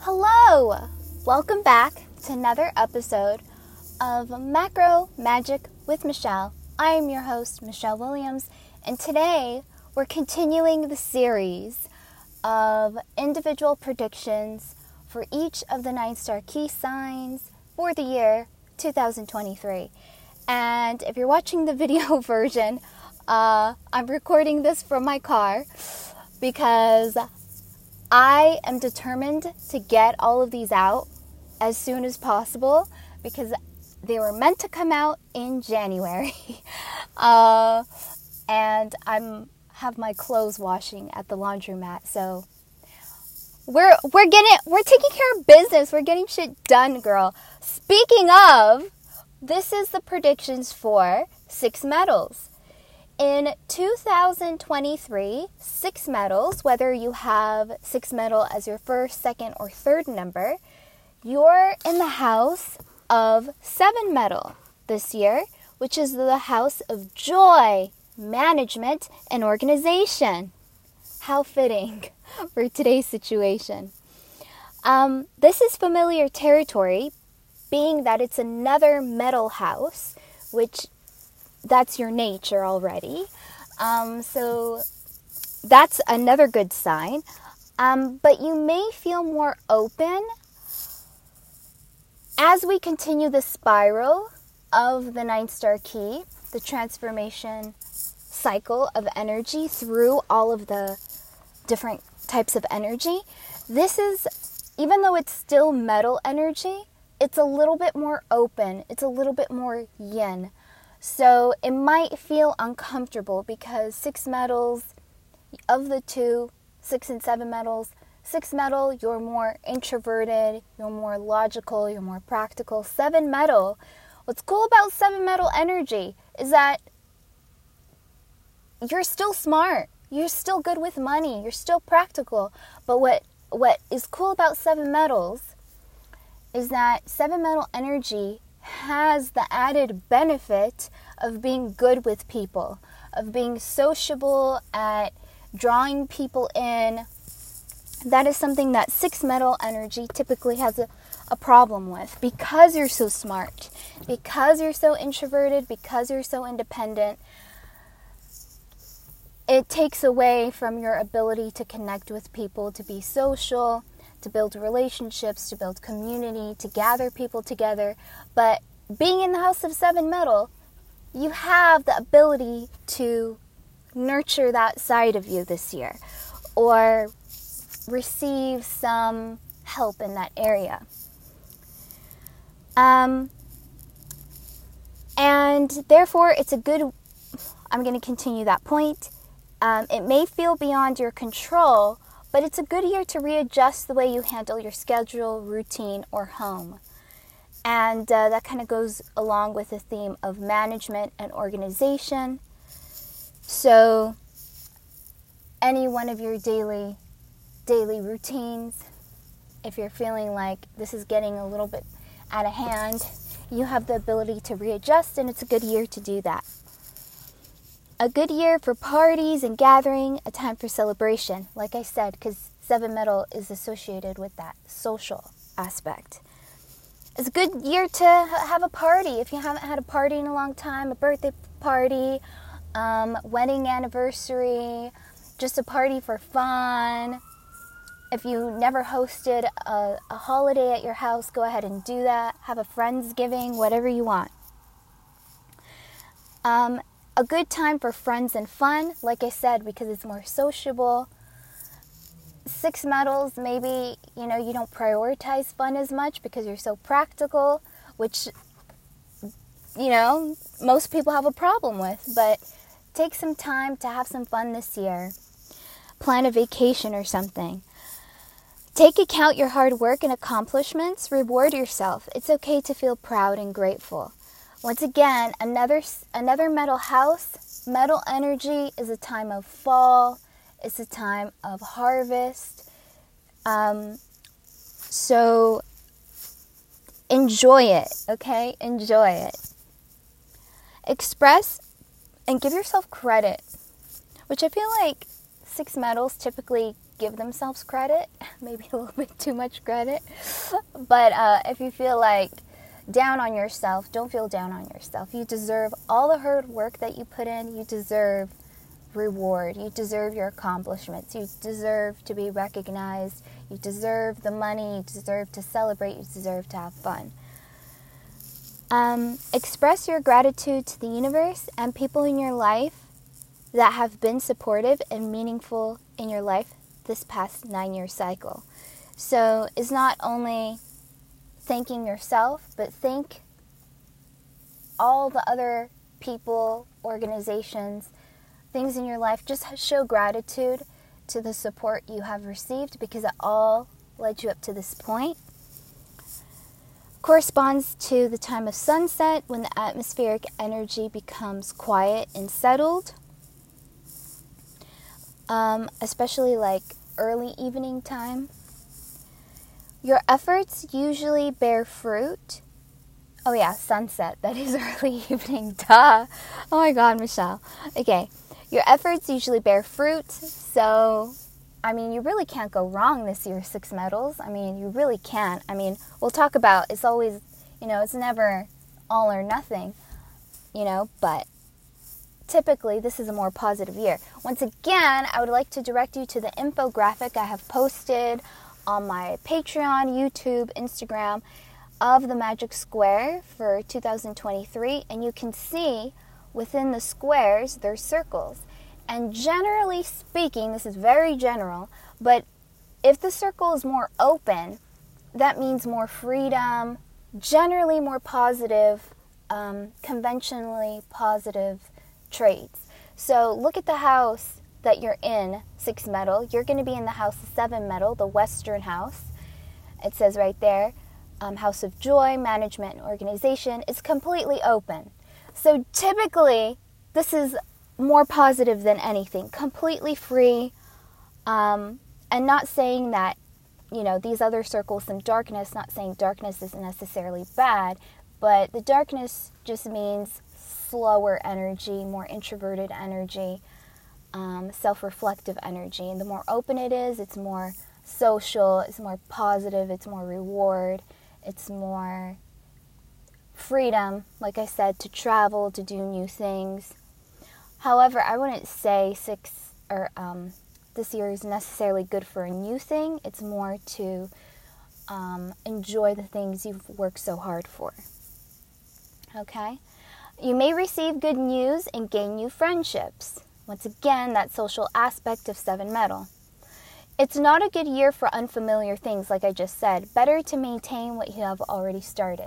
Hello! Welcome back to another episode of Macro Magic with Michelle. I am your host, Michelle Williams, and today we're continuing the series of individual predictions for each of the 9-star key signs for the year 2023. And if you're watching the video version, I'm recording this from my car because I am determined to get all of these out as soon as possible because they were meant to come out in January. And have my clothes washing at the laundromat. So we're taking care of business. We're getting shit done, girl. Speaking of, this is the predictions for 6 metals. In 2023, 6 metals, whether you have 6 metal as your first, second, or third number, you're in the house of 7 metal this year, which is the house of joy, management, and organization. How fitting for today's situation. This is familiar territory, being that it's another metal house, which that's your nature already. So that's another good sign. But you may feel more open as we continue the spiral of the 9-star key, the transformation cycle of energy through all of the different types of energy. This is, even though it's still metal energy, it's a little bit more open. It's a little bit more yin. So it might feel uncomfortable because 6 metals, of the two, 6 and 7 metals, 6 metal, you're more introverted, you're more logical, you're more practical. 7 metal, what's cool about 7 metal energy is that you're still smart, you're still good with money, you're still practical. But what is cool about 7 metals is that 7 metal energy has the added benefit of being good with people, of being sociable, at drawing people in. That is something that 6 metal energy typically has a problem with, because you're so smart, because you're so introverted, because you're so independent. It takes away from your ability to connect with people, to be social, to build relationships, to build community, to gather people together. But being in the house of 7 metal, you have the ability to nurture that side of you this year, or receive some help in that area. And therefore, it's a good, I'm going to continue that point. It may feel beyond your control, but it's a good year to readjust the way you handle your schedule, routine, or home. And that kind of goes along with the theme of management and organization. So any one of your daily routines, if you're feeling like this is getting a little bit out of hand, you have the ability to readjust, and it's a good year to do that. A good year for parties and gathering, a time for celebration, like I said, because 7 metal is associated with that social aspect. It's a good year to have a party. If you haven't had a party in a long time, a birthday party, wedding anniversary, just a party for fun. If you never hosted a holiday at your house, go ahead and do that. Have a Friendsgiving, whatever you want. A good time for friends and fun, like I said, because it's more sociable. 6 metals, maybe, you don't prioritize fun as much because you're so practical, which, most people have a problem with. But take some time to have some fun this year. Plan a vacation or something. Take account your hard work and accomplishments. Reward yourself. It's okay to feel proud and grateful. Once again, another metal house. Metal energy is a time of fall. It's a time of harvest. So enjoy it, okay? Enjoy it. Express and give yourself credit, which I feel like 6 metals typically give themselves credit, maybe a little bit too much credit. But if you feel like down on yourself, don't feel down on yourself. You deserve all the hard work that you put in. You deserve reward. You deserve your accomplishments. You deserve to be recognized. You deserve the money. You deserve to celebrate. You deserve to have fun. Express your gratitude to the universe and people in your life that have been supportive and meaningful in your life this past 9-year cycle. So it's not only thanking yourself, but thank all the other people, organizations, things in your life. Just show gratitude to the support you have received, because it all led you up to this point. Corresponds to the time of sunset, when the atmospheric energy becomes quiet and settled. Especially like early evening time. Your efforts usually bear fruit. Oh yeah, sunset. That is early evening. Duh. Oh my God, Michelle. Okay. Your efforts usually bear fruit. So, I mean, you really can't go wrong this year, 6 metals. I mean, you really can't. I mean, we'll talk about, it's always, it's never all or nothing, but typically, this is a more positive year. Once again, I would like to direct you to the infographic I have posted on my Patreon, YouTube, Instagram of the Magic Square for 2023. And you can see within the squares, there's circles. And generally speaking, this is very general, but if the circle is more open, that means more freedom, generally more positive, conventionally positive traits. So look at the house that you're in, 6 metal. You're going to be in the house 7 metal, the Western house. It says right there, House of Joy, Management and Organization. It's completely open. So typically, this is more positive than anything. Completely free, and not saying that, these other circles, some darkness, not saying darkness is necessarily bad, but the darkness just means slower energy, more introverted energy, self-reflective energy. And the more open it is, it's more social, it's more positive, it's more reward, it's more freedom, like I said, to travel, to do new things. However, I wouldn't say this year is necessarily good for a new thing. It's more to enjoy the things you've worked so hard for. Okay? You may receive good news and gain new friendships. Once again, that social aspect of 7 metal. It's not a good year for unfamiliar things, like I just said. Better to maintain what you have already started.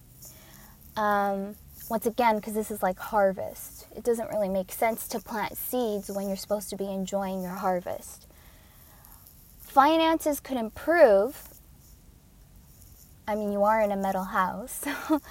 Once again, because this is like harvest. It doesn't really make sense to plant seeds when you're supposed to be enjoying your harvest. Finances could improve. I mean, you are in a metal house.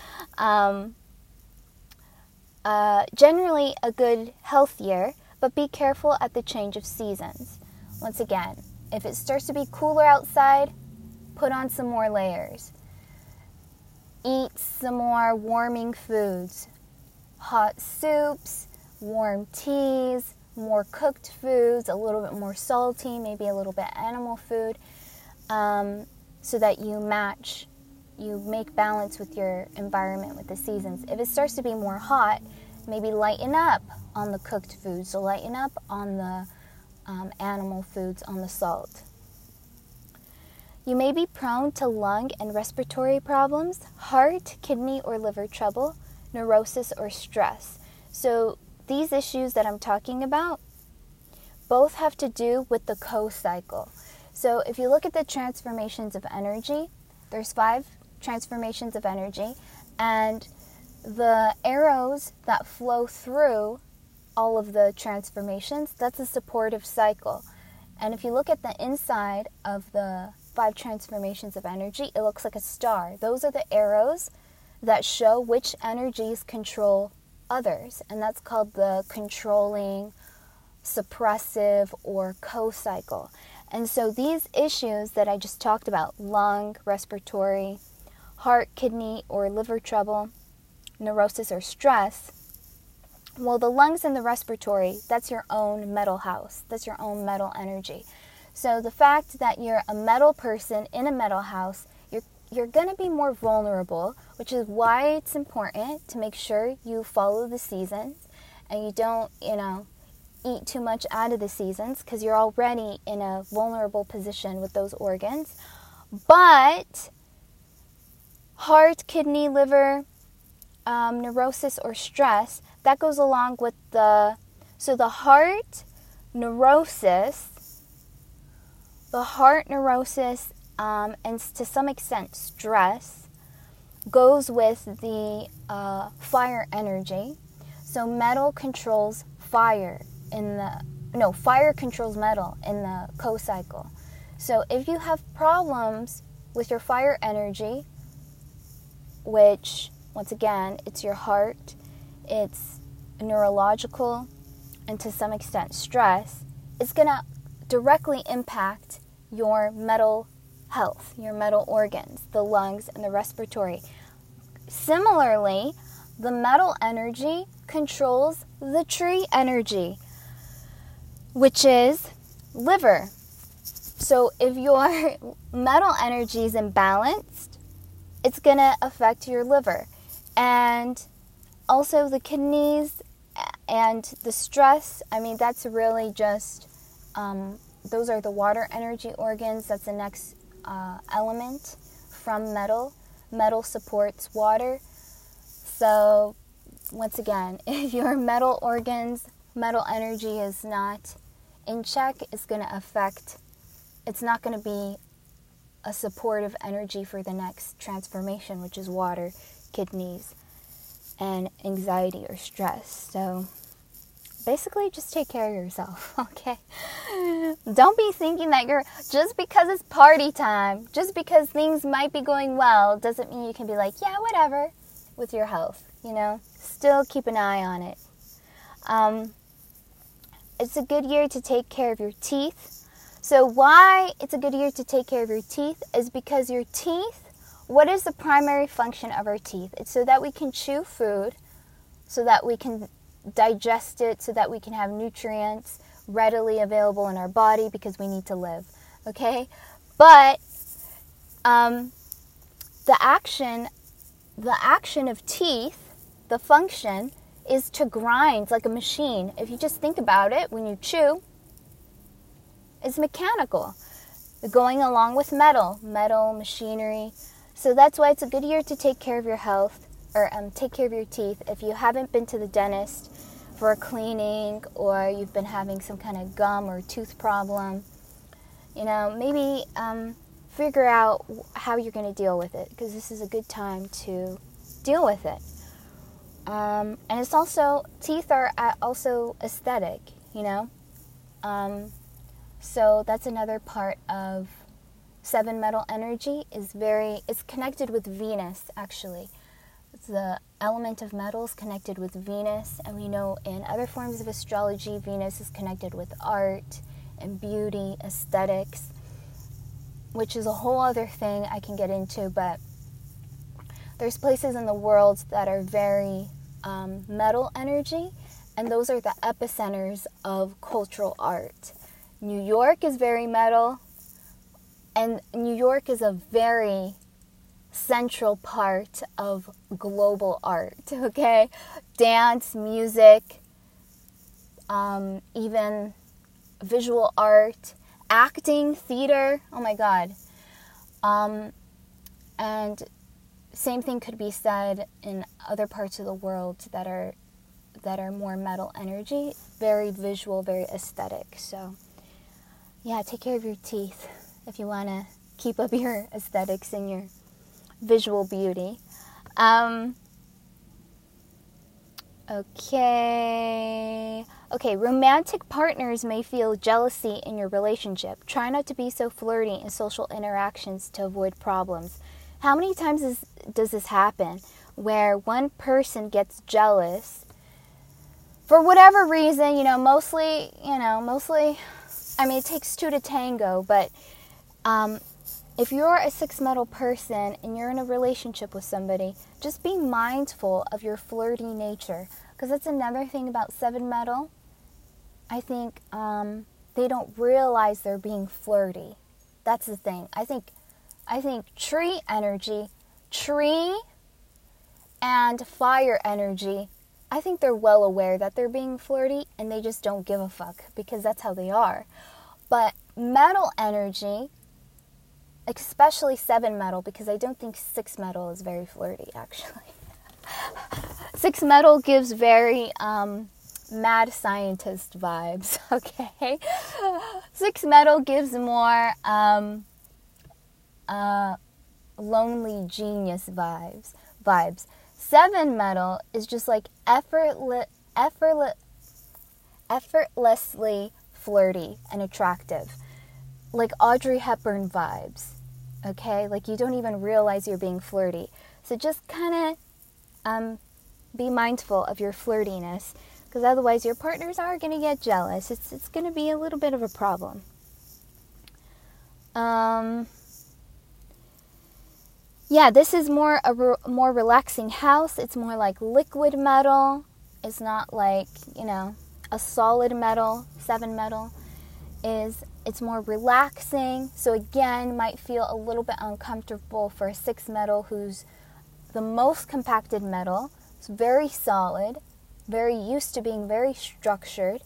Generally a good health year, but be careful at the change of seasons. Once again, if it starts to be cooler outside, put on some more layers. Eat some more warming foods. Hot soups, warm teas, more cooked foods, a little bit more salty, maybe a little bit animal food, so that you make balance with your environment, with the seasons. If it starts to be more hot, maybe lighten up on the cooked foods, so lighten up on the animal foods, on the salt. You may be prone to lung and respiratory problems, heart, kidney, or liver trouble, neurosis, or stress. So these issues that I'm talking about both have to do with the co-cycle. So if you look at the transformations of energy, there's 5 transformations of energy, and the arrows that flow through all of the transformations, that's a supportive cycle. And if you look at the inside of the 5 transformations of energy, it looks like a star. Those are the arrows that show which energies control others, and that's called the controlling, suppressive, or co-cycle. And so these issues that I just talked about, lung, respiratory, heart, kidney, or liver trouble, neurosis, or stress, well, the lungs and the respiratory, that's your own metal house. That's your own metal energy. So the fact that you're a metal person in a metal house, you're going to be more vulnerable, which is why it's important to make sure you follow the seasons and you don't, eat too much out of the seasons, because you're already in a vulnerable position with those organs. But heart, kidney, liver, neurosis or stress, that goes along with the heart neurosis, and to some extent stress goes with the fire energy. So metal controls fire fire controls metal in the co-cycle. So if you have problems with your fire energy, which once again, it's your heart, it's neurological, and to some extent stress, it's going to directly impact your metal health, your metal organs, the lungs, and the respiratory. Similarly, the metal energy controls the tree energy, which is liver. So if your metal energy is imbalanced, it's going to affect your liver. And also the kidneys and the stress, that's really just, those are the water energy organs. That's the next element from metal. Metal supports water. So once again, if your metal organs, metal energy is not in check, it's not going to be a supportive energy for the next transformation, which is water, kidneys, and anxiety or stress. So basically just take care of yourself, okay? Don't be thinking that just because it's party time, just because things might be going well, doesn't mean you can be like, yeah, whatever, with your health, Still keep an eye on it. It's a good year to take care of your teeth. So why it's a good year to take care of your teeth is because your teeth, what is the primary function of our teeth? It's so that we can chew food, so that we can digest it, so that we can have nutrients readily available in our body because we need to live, okay? But the action of teeth, the function, is to grind like a machine. If you just think about it, when you chew, it's mechanical, going along with metal machinery. So that's why it's a good year to take care of your health, or take care of your teeth. If you haven't been to the dentist for a cleaning, or you've been having some kind of gum or tooth problem, maybe figure out how you're going to deal with it, because this is a good time to deal with it. And it's also, teeth are also aesthetic, so that's another part of 7 metal energy. It's connected with Venus, actually. The element of metal is connected with Venus, and we know in other forms of astrology, Venus is connected with art and beauty, aesthetics, which is a whole other thing I can get into, but there's places in the world that are very metal energy, and those are the epicenters of cultural art. New York is very metal, and New York is a very central part of global art, okay? Dance, music, even visual art, acting, theater, oh my God. And same thing could be said in other parts of the world that are more metal energy, very visual, very aesthetic. So yeah, take care of your teeth if you want to keep up your aesthetics and your visual beauty. Okay, romantic partners may feel jealousy in your relationship. Try not to be so flirty in social interactions to avoid problems. How many times does this happen, where one person gets jealous for whatever reason? Mostly, it takes 2 to tango, but if you're a 6 metal person and you're in a relationship with somebody, just be mindful of your flirty nature, because that's another thing about 7 metal. I think they don't realize they're being flirty. That's the thing. I think tree energy, tree and fire energy, I think they're well aware that they're being flirty and they just don't give a fuck because that's how they are. But metal energy, especially 7 metal, because I don't think 6 metal is very flirty actually. 6 metal gives very mad scientist vibes, okay? 6 metal gives more lonely genius vibes. 7 metal is just like effortlessly flirty and attractive. Like Audrey Hepburn vibes, okay? Like you don't even realize you're being flirty. So just kind of be mindful of your flirtiness, because otherwise your partners are going to get jealous. It's going to be a little bit of a problem. Yeah, this is more more relaxing house. It's more like liquid metal. It's not like, a solid metal. 7 metal it's more relaxing. So again, might feel a little bit uncomfortable for a 6 metal who's the most compacted metal. It's very solid, very used to being very structured.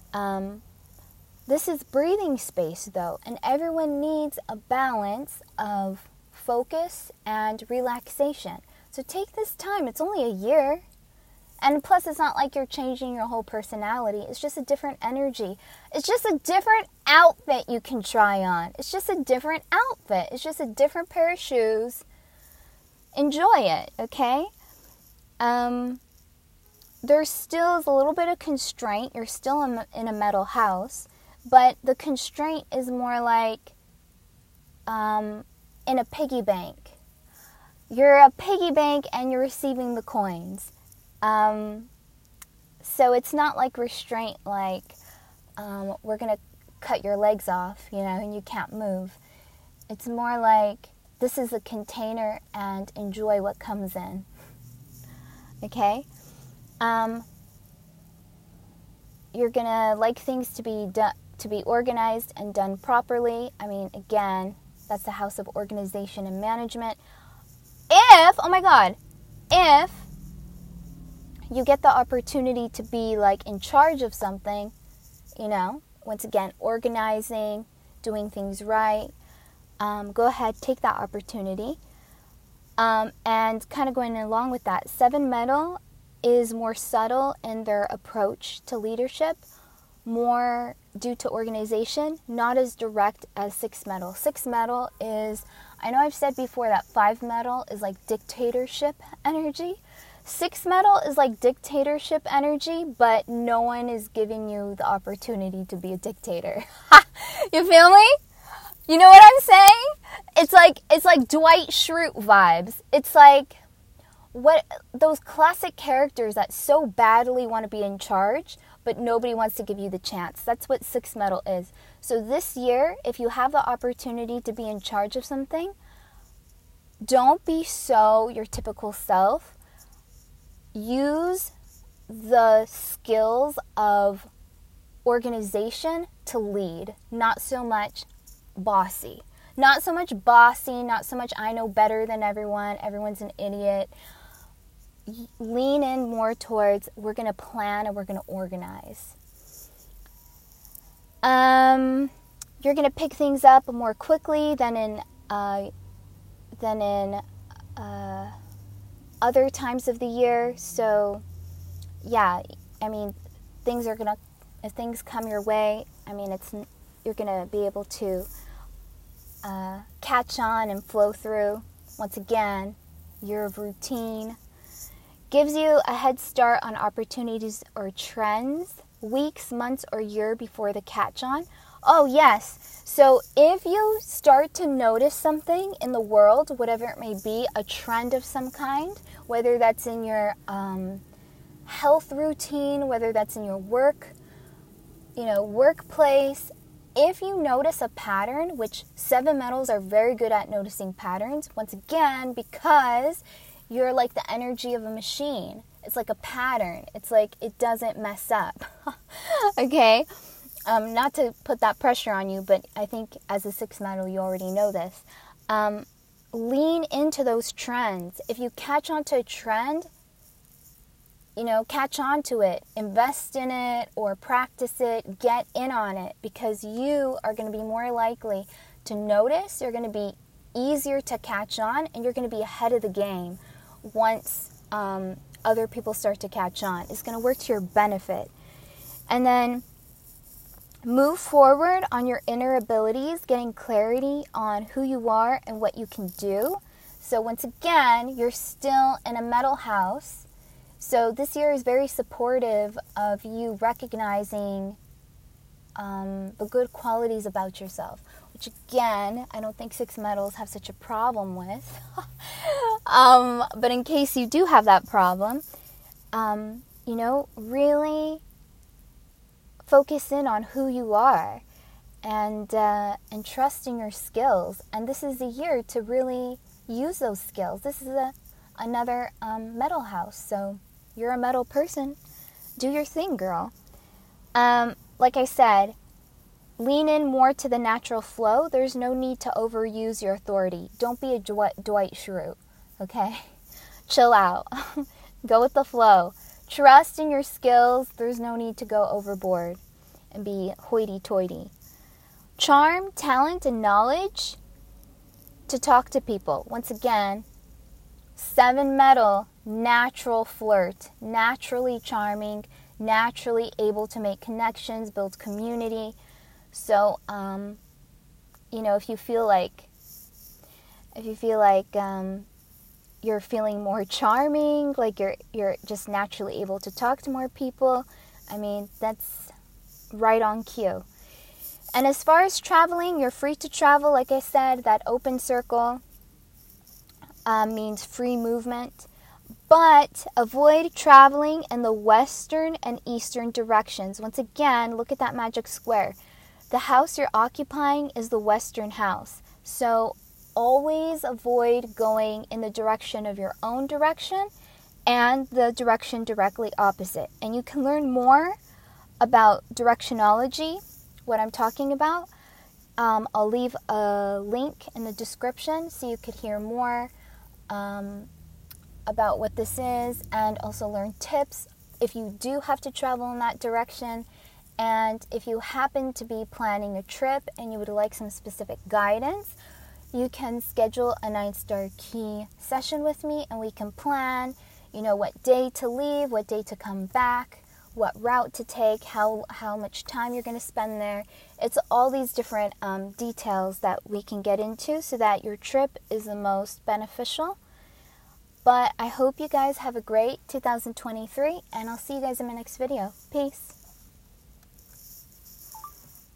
This is breathing space though, and everyone needs a balance of focus and relaxation. So take this time. It's only a year. And plus, it's not like you're changing your whole personality. It's just a different energy. It's just a different outfit you can try on. It's just a different outfit. It's just a different pair of shoes. Enjoy it, okay? There's still a little bit of constraint. You're still in a metal house. But the constraint is more like in a piggy bank. You're a piggy bank and you're receiving the coins. So it's not like restraint, like we're going to cut your legs off, and you can't move. It's more like this is a container and enjoy what comes in. Okay? You're going to like things to be organized and done properly. I mean, again, that's the house of organization and management. If you get the opportunity to be like in charge of something, once again, organizing, doing things right, go ahead, take that opportunity. And kind of going along with that, 7 metal is more subtle in their approach to leadership, more due to organization, not as direct as 6 metal. 6 metal is, I know I've said before that 5 metal is like dictatorship energy. 6 metal is like dictatorship energy, but no one is giving you the opportunity to be a dictator. You feel me? You know what I'm saying? It's like Dwight Schrute vibes. It's like what those classic characters that so badly want to be in charge, but nobody wants to give you the chance. That's what 6 metal is. So this year, if you have the opportunity to be in charge of something, don't be so your typical self. Use the skills of organization to lead, not so much bossy. Not so much bossy, not so much I know better than everyone, everyone's an idiot. Lean in more towards we're going to plan and we're going to organize. You're going to pick things up more quickly than in other times of the year. So yeah, I mean, if things come your way, I mean, you're going to be able to catch on and flow through. Once again, year of routine. Gives you a head start on opportunities or trends, weeks, months, or year before the catch on. Oh, yes. So if you start to notice something in the world, whatever it may be, a trend of some kind, whether that's in your health routine, whether that's in your workplace, if you notice a pattern, which 7 metals are very good at noticing patterns, once again, because you're like the energy of a machine. It's like a pattern. It's like it doesn't mess up. Okay? not to put that pressure on you, but I think as a 6 metal, you already know this. Lean into those trends. If you catch on to a trend, catch on to it, invest in it or practice it, get in on it, because you are going to be more likely to notice, you're going to be easier to catch on, and you're going to be ahead of the game once other people start to catch on. It's going to work to your benefit. And then move forward on your inner abilities, getting clarity on who you are and what you can do. So once again, you're still in a metal house. So this year is very supportive of you recognizing the good qualities about yourself, which again, I don't think 6 metals have such a problem with. But in case you do have that problem, really focus in on who you are and trust in your skills. And this is the year to really use those skills. This is another metal house, so you're a metal person. Do your thing, girl. Like I said, lean in more to the natural flow. There's no need to overuse your authority. Don't be a Dwight Schrute, okay? Chill out. Go with the flow. Trust in your skills. There's no need to go overboard and be hoity-toity. Charm, talent, and knowledge to talk to people. Once again, 7 metal, natural flirt, naturally charming, naturally able to make connections, build community. So, if you feel like you're feeling more charming, like you're just naturally able to talk to more people, that's right on cue. And as far as traveling, you're free to travel. Like I said, that open circle means free movement. But avoid traveling in the western and eastern directions. Once again, look at that magic square. The house you're occupying is the western house. So always avoid going in the direction of your own direction and the direction directly opposite. And you can learn more about directionology, what I'm talking about. I'll leave a link in the description so you could hear more about what this is, and also learn tips if you do have to travel in that direction. And if you happen to be planning a trip and you would like some specific guidance, you can schedule a 9-star key session with me, and we can plan, what day to leave, what day to come back, what route to take, how much time you're going to spend there. It's all these different details that we can get into so that your trip is the most beneficial. But I hope you guys have a great 2023, and I'll see you guys in my next video. Peace.